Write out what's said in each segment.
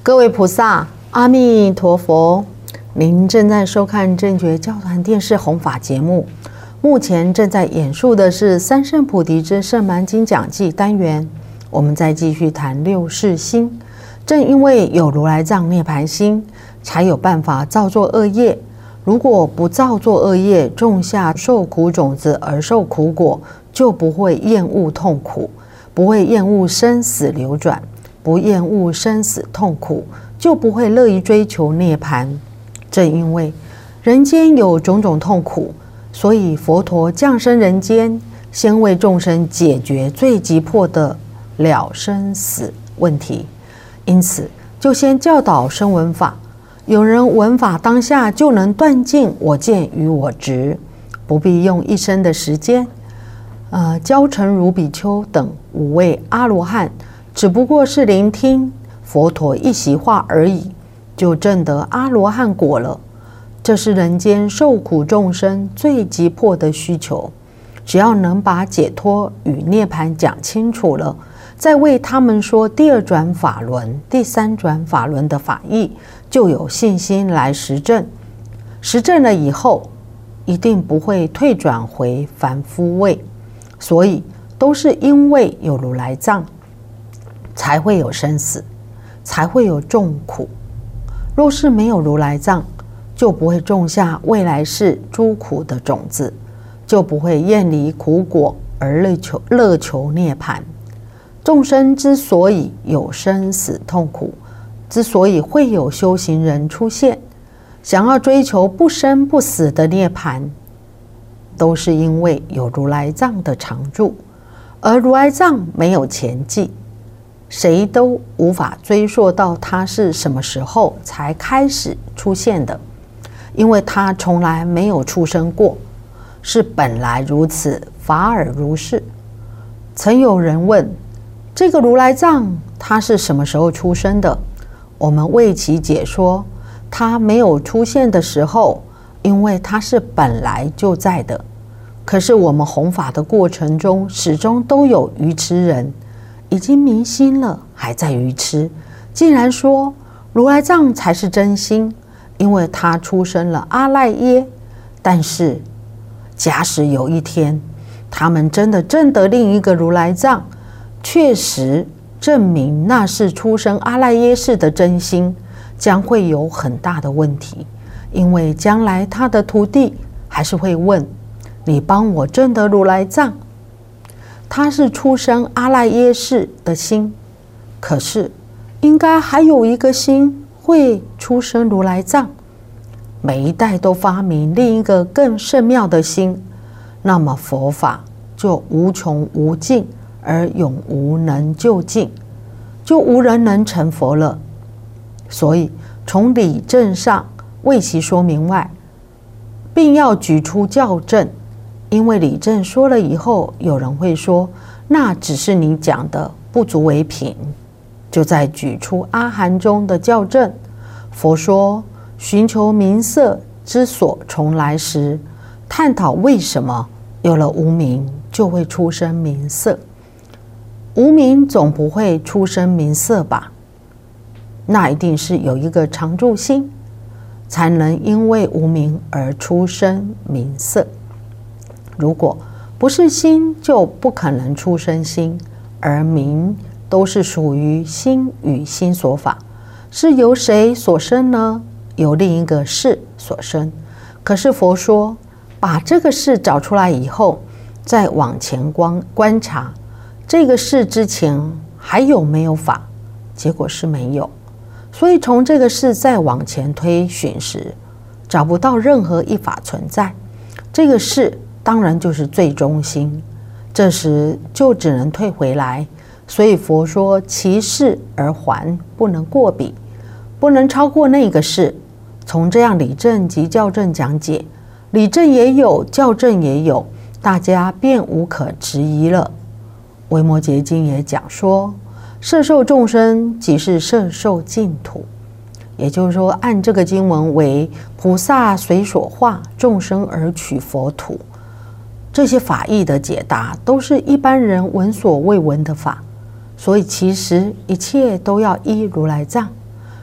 各位菩萨，阿弥陀佛！您正在收看正觉教团电视弘法节目，目前正在演述的是《三圣菩提之圣蛮经讲记》单元。我们再继续谈六世心。正因为有如来藏涅槃心，才有办法造作恶业。如果不造作恶业，种下受苦种子而受苦果，就不会厌恶痛苦，不会厌恶生死流转，不厌恶生死痛苦，就不会乐于追求涅槃。正因为人间有种种痛苦，所以佛陀降生人间，先为众生解决最急迫的了生死问题。因此就先教导声闻法，有人闻法当下就能断尽我见与我执，不必用一生的时间。焦成如比丘等5位阿罗汉，只不过是聆听佛陀一席话而已，就证得阿罗汉果了。这是人间受苦众生最急迫的需求，只要能把解脱与涅槃讲清楚了，再为他们说第二转法轮、第三转法轮的法义，就有信心来实证。实证了以后，一定不会退转回凡夫位。所以都是因为有如来藏，才会有生死，才会有众苦。若是没有如来藏，就不会种下未来世诸苦的种子，就不会厌离苦果而乐求涅槃。众生之所以有生死痛苦，之所以会有修行人出现，想要追求不生不死的涅槃，都是因为有如来藏的常住，而如来藏没有前记，谁都无法追溯到它是什么时候才开始出现的，因为它从来没有出生过，是本来如此，法尔如是。曾有人问，这个如来藏它是什么时候出生的？我们为其解说，它没有出现的时候，因为它是本来就在的。可是我们弘法的过程中，始终都有愚痴人，已经明心了，还在愚痴，竟然说如来藏才是真心，因为他出生了阿赖耶。但是假使有一天，他们真的证得另一个如来藏，确实证明那是出生阿赖耶识的真心，将会有很大的问题，因为将来他的徒弟还是会问，你帮我证得如来藏，他是出生阿赖耶识的心，可是应该还有一个心会出生如来藏。每一代都发明另一个更甚妙的心，那么佛法就无穷无尽，而永无能就尽，就无人能成佛了。所以从理证上为其说明外，并要举出校正。因为理证说了以后，有人会说那只是你讲的，不足为凭，就再举出阿含中的校正。佛说寻求名色之所从来时，探讨为什么有了无明就会出生名色。无明总不会出生名色吧？那一定是有一个常住心，才能因为无明而出生名色。如果不是心，就不可能出生心，而名都是属于心与心所法，是由谁所生呢？由另一个事所生。可是佛说，把这个事找出来以后，再往前观察，这个事之前还有没有法？结果是没有。所以从这个事再往前推寻时，找不到任何一法存在，这个事当然就是最中心，这时就只能退回来。所以佛说其事而还，不能过彼，不能超过那个事。从这样理证及校正讲解，理证也有，校正也有，大家便无可质疑了。维摩诘经也讲说，摄受众生即是摄受净土，也就是说按这个经文为菩萨随所化，众生而取佛土。这些法义的解答都是一般人闻所未闻的法，所以其实一切都要依如来藏。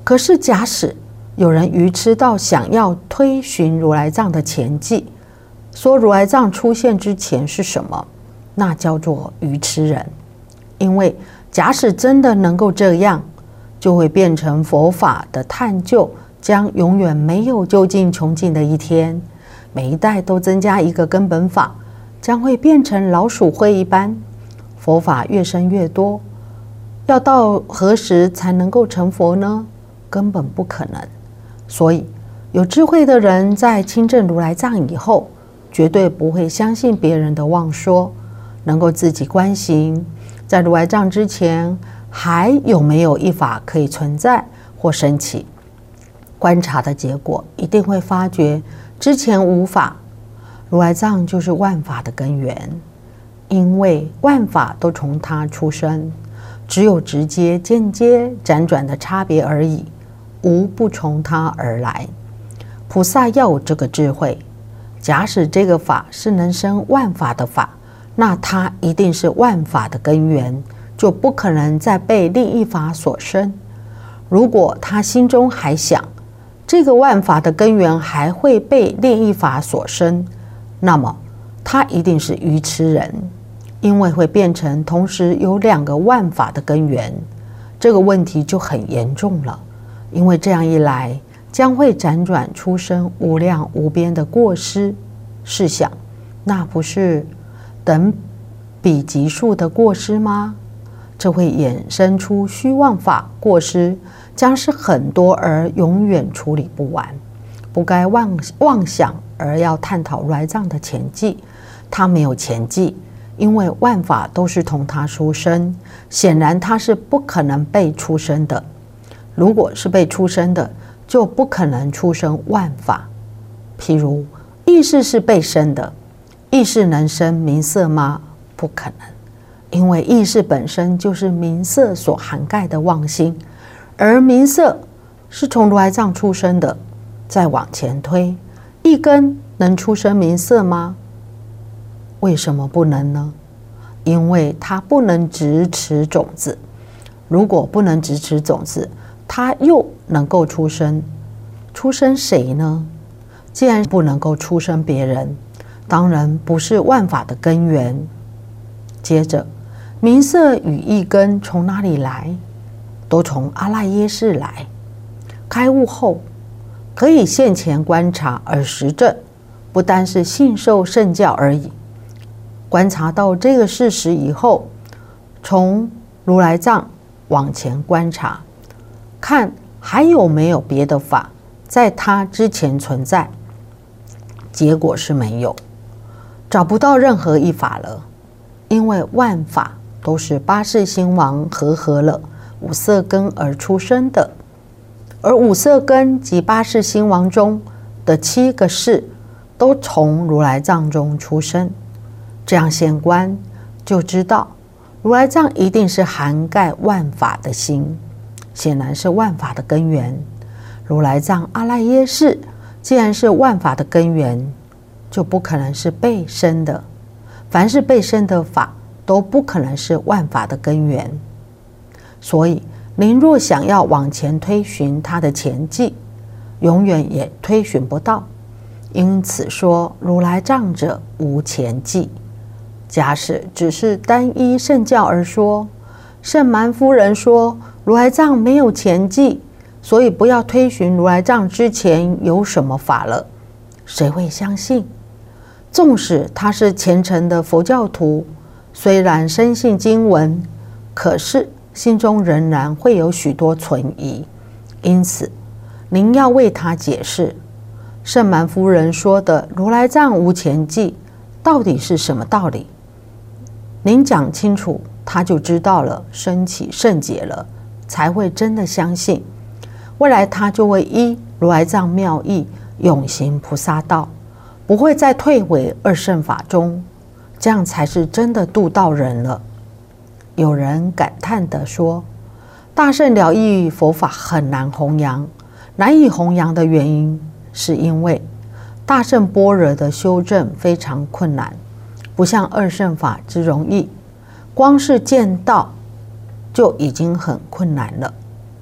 可是假使有人愚痴到想要推寻如来藏的前记，说如来藏出现之前是什么，那叫做愚痴人。因为假使真的能够这样，就会变成佛法的探究将永远没有究竟穷尽的一天，每一代都增加一个根本法，将会变成老鼠会一般，佛法越生越多，要到何时才能够成佛呢？根本不可能。所以有智慧的人在亲证如来藏以后，绝对不会相信别人的妄说，能够自己观行，在如来藏之前还有没有一法可以存在或升起。观察的结果一定会发觉之前无法，如来藏就是万法的根源，因为万法都从它出生，只有直接间接辗转的差别而已，无不从它而来。菩萨要有这个智慧，假使这个法是能生万法的法，那它一定是万法的根源，就不可能再被另一法所生。如果他心中还想这个万法的根源还会被另一法所生，那么他一定是愚痴人，因为会变成同时有两个万法的根源。这个问题就很严重了，因为这样一来将会辗转出生无量无边的过失。试想，那不是等比级数的过失吗？这会衍生出虚妄法过失，将是很多而永远处理不完。不该妄想而要探讨如来藏的前记，他没有前记，因为万法都是同他出生，显然他是不可能被出生的。如果是被出生的，就不可能出生万法。譬如意识是被生的，意识能生名色吗？不可能，因为意识本身就是名色所涵盖的妄心，而名色是从如来藏出生的。再往前推，一根能出生名色吗？为什么不能呢？因为它不能直持种子。如果不能直持种子，它又能够出生谁呢？既然不能够出生别人，当然不是万法的根源。接着，名色与意根从哪里来？都从阿赖耶识来。开悟后可以现前观察而实证，不单是信受圣教而已。观察到这个事实以后，从如来藏往前观察，看还有没有别的法在它之前存在。结果是没有，找不到任何一法了，因为万法都是八识心王合了五色根而出生的，而五色根及八识心王中的7个识都从如来藏中出生。这样现观就知道，如来藏一定是涵盖万法的心，显然是万法的根源。如来藏阿赖耶识既然是万法的根源，就不可能是被生的。凡是被生的法，都不可能是万法的根源。所以，您若想要往前推寻它的前记，永远也推寻不到。因此说，如来藏者无前记。假使只是单一圣教而说，圣蛮夫人说如来藏没有前记，所以不要推寻如来藏之前有什么法了，谁会相信？纵使他是虔诚的佛教徒，虽然深信经文，可是心中仍然会有许多存疑。因此您要为他解释圣蛮夫人说的如来藏无前记到底是什么道理。您讲清楚，他就知道了，升起圣解了，才会真的相信。未来他就会依如来藏妙义永行菩萨道，不会再退回二圣法中，这样才是真的度到人了。有人感叹地说，大圣了义佛法很难弘扬，难以弘扬的原因是因为大圣般若的修正非常困难，不像二圣法之容易，光是见道就已经很困难了。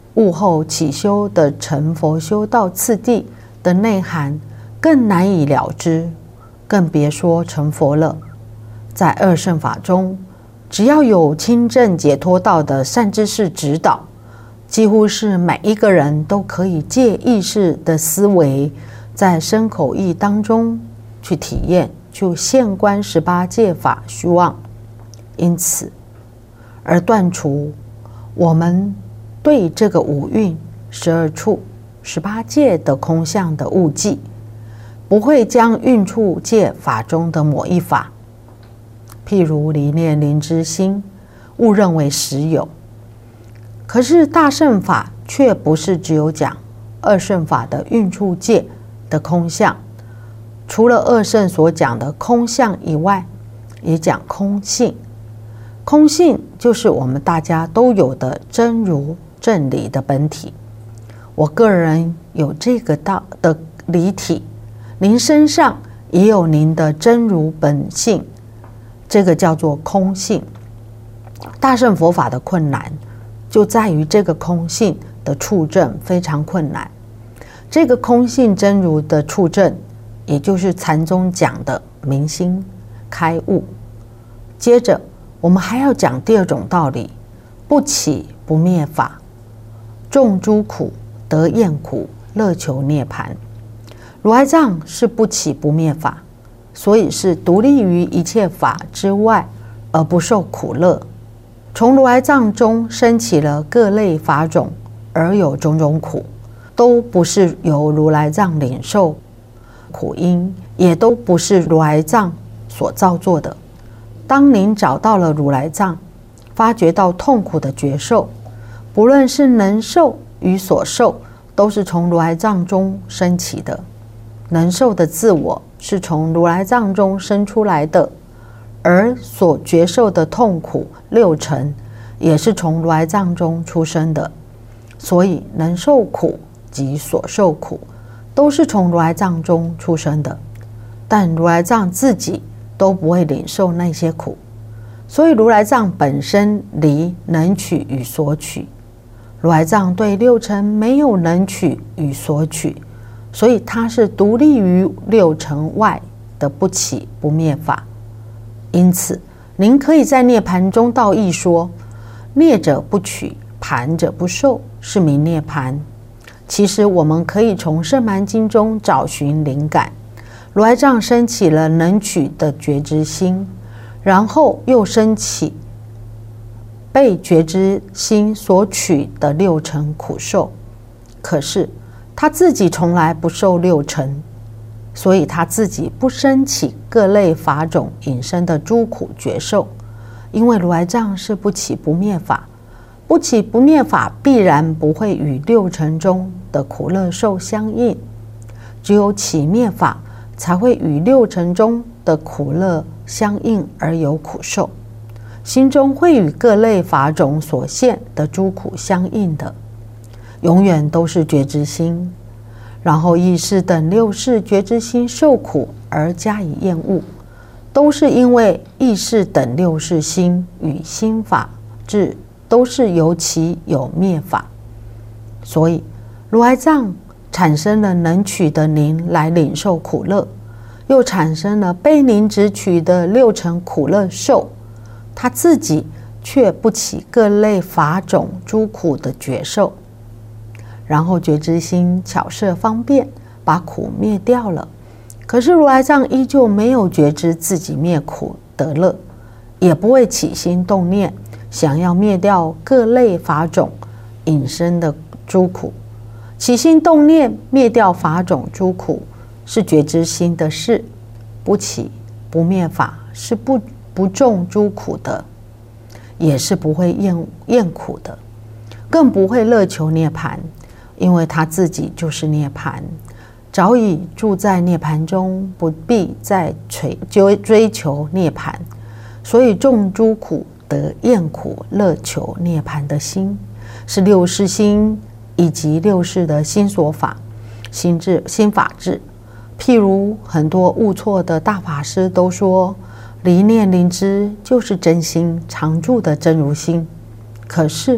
悟后起修的成佛修道次第的内涵更难以了知，更别说成佛了。在二圣法中，只要有亲证解脱道的善知识指导，几乎是每一个人都可以借意识的思维，在身口意当中去体验，去现观18界法虚妄，因此而断除我们对这个五蕴、12处、18界的空相的误记，不会将蕴处界法中的某一法，譬如离念灵知心，误认为实有。可是大乘法却不是只有讲二乘法的蕴处界的空相，除了二乘所讲的空相以外，也讲空性。空性就是我们大家都有的真如正理的本体。我个人有这个道的理体，您身上也有您的真如本性，这个叫做空性。大乘佛法的困难就在于这个空性的触证非常困难。这个空性真如的触证，也就是禅宗讲的明心开悟。接着我们还要讲第二种道理，不起不灭法，众诸苦得厌苦，乐求涅槃。如来藏是不起不灭法，所以是独立于一切法之外，而不受苦乐。从如来藏中生起了各类法种，而有种种苦，都不是由如来藏领受，苦因也都不是如来藏所造作的。当您找到了如来藏，发觉到痛苦的觉受，不论是能受与所受，都是从如来藏中生起的。能受的自我是从如来藏中生出来的，而所觉受的痛苦6成也是从如来藏中出生的。所以能受苦及所受苦都是从如来藏中出生的，但如来藏自己都不会领受那些苦，所以如来藏本身离能取与所取。如来藏对6成没有能取与所取，所以它是独立于6成外的不起不灭法。因此您可以在涅盘中道义说，灭者不取，盘者不受，是名涅盘。其实我们可以从圣蛮经中找寻灵感。如来藏升起了能取的觉知心，然后又升起被觉知心所取的6成苦受。可是他自己从来不受6成，所以他自己不升起各类法种引生的诸苦觉受。因为如来藏是不起不灭法，不起不灭法必然不会与6成中的苦乐受相应，只有起灭法才会与6成中的苦乐相应而有苦受，心中会与各类法种所现的诸苦相应的，永远都是觉知心。然后意识等6识觉知心受苦而加以厌恶，都是因为意识等6识心与心法智都是有起有灭法。所以如来藏产生了能取的您来领受苦乐，又产生了被您执取的6成苦乐受，他自己却不起各类法种诸苦的觉受。然后觉知心巧设方便，把苦灭掉了。可是如来藏依旧没有觉知自己灭苦得乐，也不会起心动念想要灭掉各类法种引生的诸苦。起心动念灭掉法种诸苦是觉知心的事，不起不灭法是不种诸苦的，也是不会厌苦的，更不会乐求涅槃。因为他自己就是涅槃，早已住在涅槃中，不必再追求涅槃。所以众诸苦得厌苦，乐求涅槃的心，是6识心以及6识的心所法、心法智。譬如很多悟错的大法师都说，离念灵知就是真心常住的真如心。可是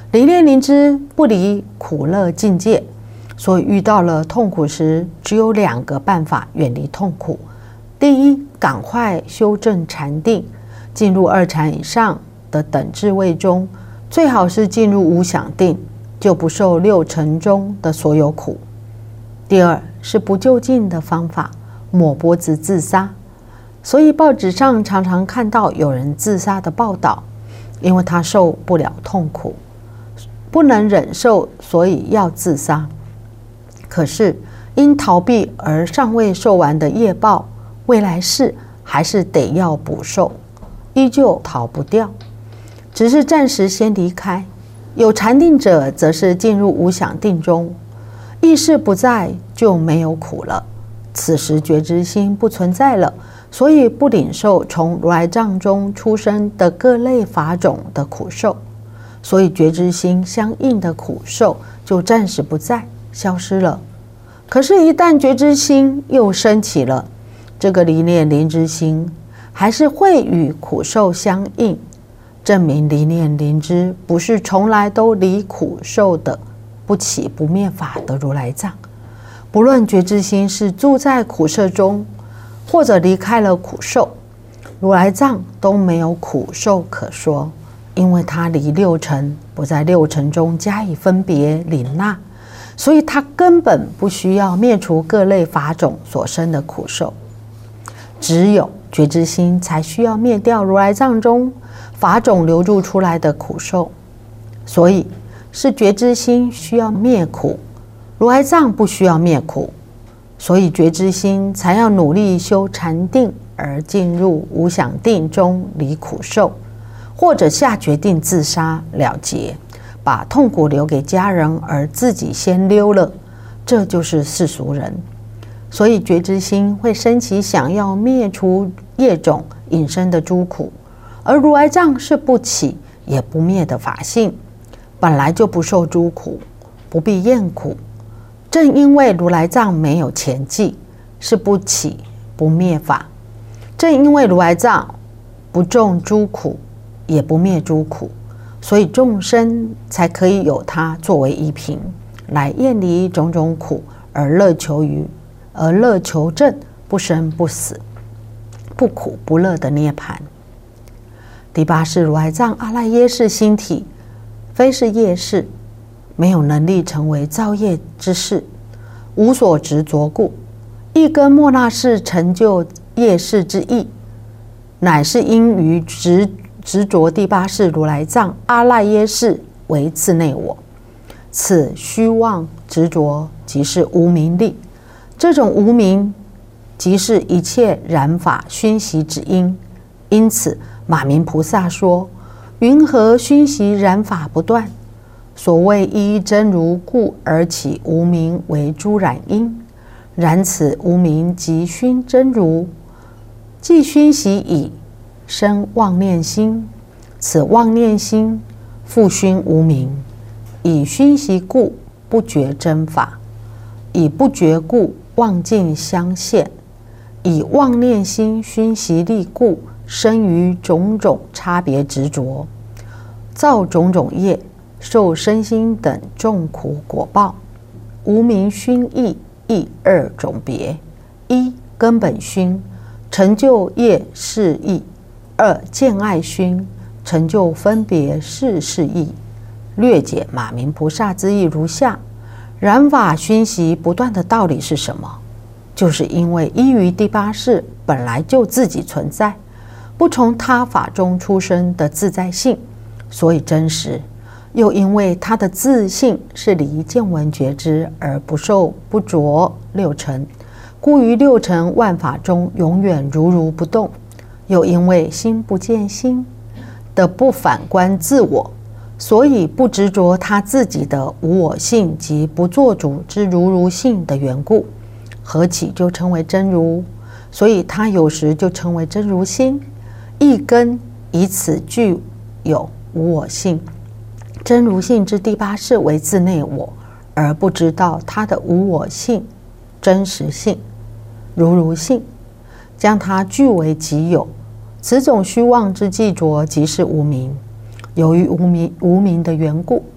离念灵知不离苦乐境界，所以遇到了痛苦时，只有2个办法远离痛苦。第一，赶快修正禅定，进入2禅以上的等至位中，最好是进入无想定，就不受6尘中的所有苦。第二是不就近的方法，抹脖子自杀。所以报纸上常常看到有人自杀的报道，因为他受不了痛苦，不能忍受，所以要自杀。可是因逃避而尚未受完的业报，未来世还是得要补受，依旧逃不掉，只是暂时先离开。有禅定者则是进入无想定中，意识不在就没有苦了，此时觉知心不存在了，所以不领受从如来藏中出生的各类法种的苦受，所以觉知心相应的苦受就暂时不在，消失了。可是一旦觉知心又升起了，这个离念灵知心还是会与苦受相应，证明离念灵知不是从来都离苦受的不起不灭法的如来藏。不论觉知心是住在苦受中，或者离开了苦受，如来藏都没有苦受可说，因为它离6尘，不在6尘中加以分别领纳，所以它根本不需要灭除各类法种所生的苦受。只有觉知心才需要灭掉如来藏中法种流入出来的苦受，所以是觉知心需要灭苦，如来藏不需要灭苦，所以觉知心才要努力修禅定而进入无想定中离苦受，或者下决定自杀了结，把痛苦留给家人而自己先溜了，这就是世俗人。所以觉知心会升起想要灭除业种引生的诸苦，而如来藏是不起也不灭的法性，本来就不受诸苦，不必厌苦。正因为如来藏没有前际，是不起不灭法，正因为如来藏不种诸苦，也不灭诸苦，所以众生才可以有它作为依凭，来厌离种种苦，而乐求证不生不死、不苦不乐的涅槃。第8是如来藏阿赖耶识心体，非是业识，没有能力成为造业之事，无所执着故，一根末那识成就业识之意，乃是因于执着第8是如来藏阿赖耶识为自内我，此虚妄执着即是无明力，这种无明即是一切染法熏习之因。因此马明菩萨说，云何熏习染法不断？所谓依真如故而起无明为诸染因，然此无明即熏真如，既熏习已生妄念心，此妄念心复熏无明，以熏习故不觉真法，以不觉故妄境相现，以妄念心熏习力故生于种种差别执着，造种种业，受身心等众苦果报。无明熏意亦2种别：一根本熏，成就业是意；二见爱熏，成就分别是意。略解马明菩萨之意如下：染法熏习不断的道理是什么？就是因为依于第8识本来就自己存在，不从他法中出生的自在性，所以真实；又因为他的自性是离见闻觉知而不受不着6尘，故于6尘万法中永远如不动；又因为心不见心的不反观自我，所以不执着他自己的无我性及不作主之如性的缘故，何起就称为真如？所以他有时就称为真如心。一根以此具有无我性，真如性之第8识为自内我，而不知道它的无我性、真实性、如性，将它据为己有。此种虚妄之计着即是无明。由于无明的缘故，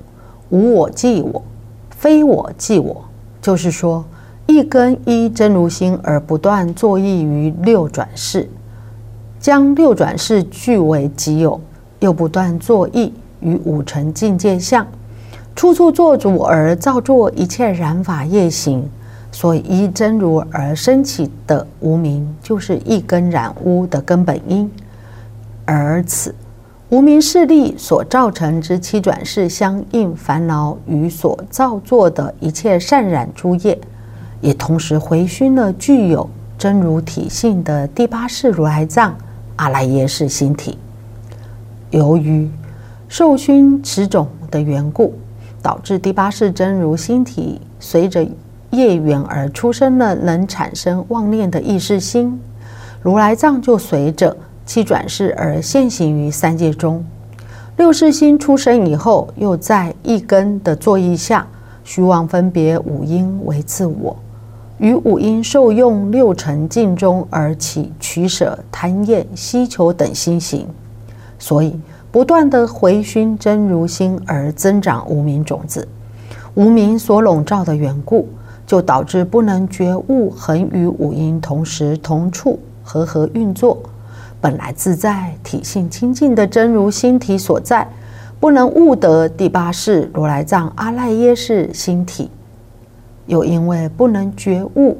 无我即我，非我即我，就是说一根依真如心而不断作意于六转世，将六转世据为己有，又不断作意于五尘境界相，处处做主而造作一切染法业行，所以依真如而生起的无明，就是一根染污的根本因。而此无明势力所造成之七转世相应烦恼与所造作的一切善染诸业，也同时回熏了具有真如体性的第八世如来藏阿赖耶识心体。由于受熏此种的缘故，导致第八世真如心体随着业缘而出生了能产生妄念的意识心，如来藏就随着七转世而现行于三界中。六识心出生以后，又在一根的作意下，虚妄分别五阴为自我，于五阴受用六尘境中而起取舍、贪厌、希求等心行，所以不断的回熏真如心而增长无明种子。无明所笼罩的缘故，就导致不能觉悟恒与五阴同时同处和运作。本来自在体性清净的真如心体所在，不能悟得第八世如来藏阿赖耶识心体，又因为不能觉悟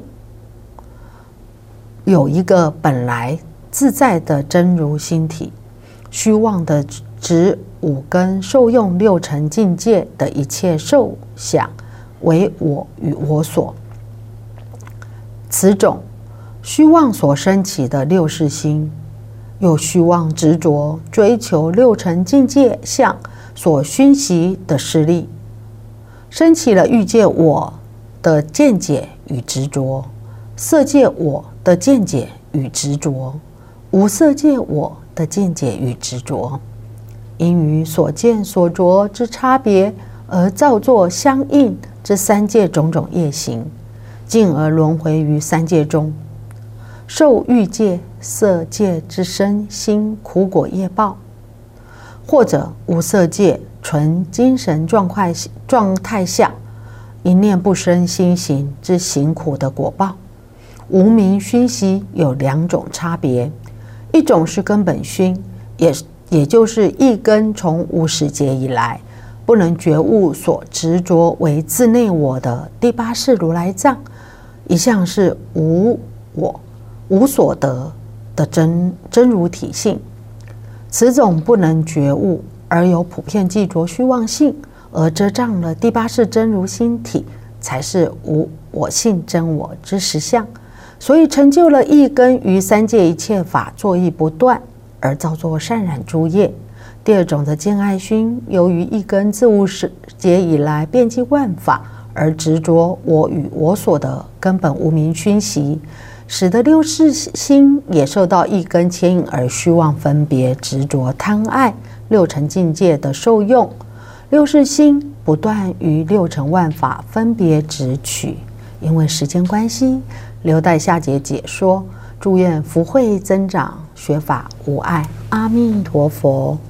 有一个本来自在的真如心体，虚妄的指五根受用六尘境界的一切受想为我与我所。此种虚妄所生起的六识心，又虚妄执着追求六尘境界相所熏习的势力，生起了欲界我的见解与执着，色界我的见解与执着，无色界我的见解与执着，因于所见所着之差别而造作相应之三界种种业行，进而轮回于三界中，受欲界、色界之身心苦果业报，或者无色界纯精神状态下一念不生心行之行苦的果报。无明熏习有两种差别，一种是根本熏，也就是一根从无始劫以来不能觉悟所执着为自内我的第八世如来藏，一向是无我无所得的真如体性。此种不能觉悟而有普遍记着虚妄性，而遮障了第八世真如心体，才是无我性真我之实相，所以成就了一根于三界一切法作意不断而造作善染诸业。第二种的见爱熏，由于一根自无始劫以来遍计万法而执着我与我所的根本无明熏习，使得六识心也受到一根牵引而虚妄分别执着贪爱六尘境界的受用，六识心不断于六尘万法分别执取。因为时间关系，留待下节解说。祝愿福慧增长，学法无碍。阿弥陀佛。